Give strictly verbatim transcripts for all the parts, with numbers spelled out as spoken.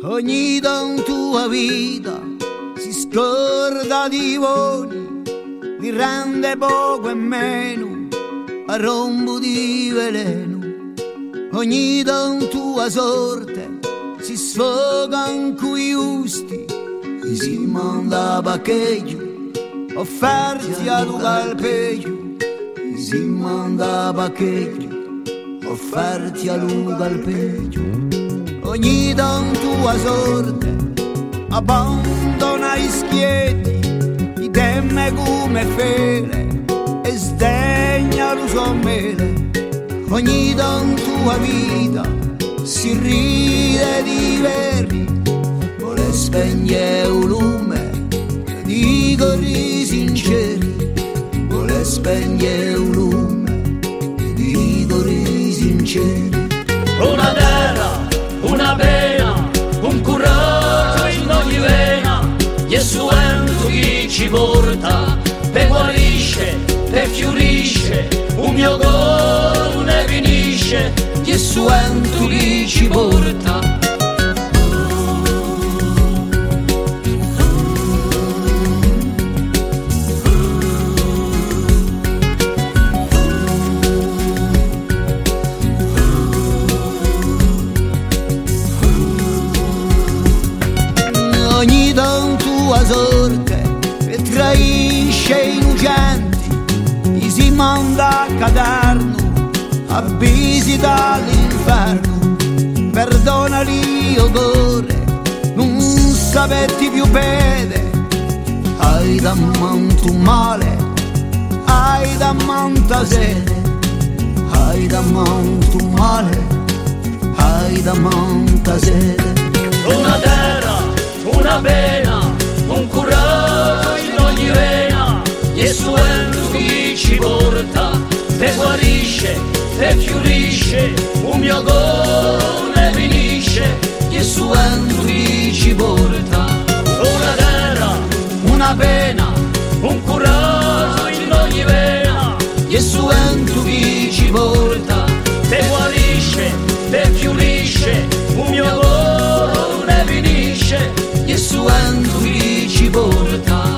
Ogni don tua vita si scorda di voli, li rende poco e meno a rombo di veleno. Ogni don tua sorte si sfoga in cui giusti, e si manda a baccheggio, offerti a lugar al peggio. E si manda a baccheggio, offerti a lugar al peggio. Ogni don tua sorte abbandona i schietti, i temme come fere e sdegna lo suo mele. Ogni don tua vita si ride di veri, vuole spegnere un lume, dico ri sinceri, vuole spegnere un lume, dico ri sinceri. Una terra, una pena, un coraggio in ogni vena, Gesù vento chi ci porta, te guarisce, te fiorisce, un mio cuore ne finisce, Gesù vento chi ci porta. Ogni don tua sorte e traisce i innocenti, gli si manda a caderno a visita l'inferno. Perdonali o cuore, non sapetti più bene, hai da manto male, hai da manta sede, hai da manto male, hai da manta sede. Una terra, una pena, un coraggio in ogni vena, Gesù vento chi ci porta, te guarisce, te fiorisce, un mio cuore ne finisce, Gesù vento chi ci porta. Una terra, una pena, un coraggio in ogni vena, Gesù vento chi ci porta, te guarisce, te fiorisce, un mio cuore ne finisce, Gesù vento chi ci porta.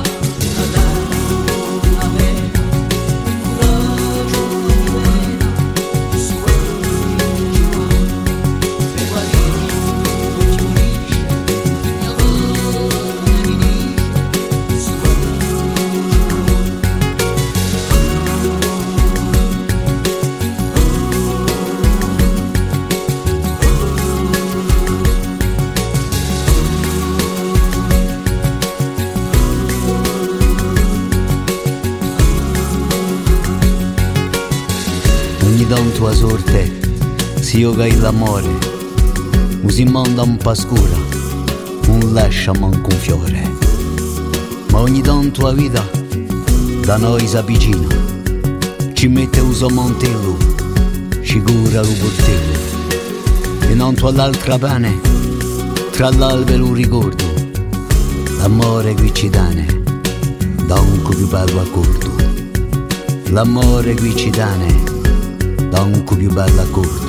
Ogni don tua sorte si yoga l'amore, non si manda un po' scura, non lascia manco un fiore. Ma ogni don tua vita da noi si avvicina, ci mette uso mantello, ci cura lo bordello, e non tua l'altra pane, tra l'albero un ricordo, l'amore qui ci dane, da un più bello accordo, l'amore qui ci dane, da un più bello accordo.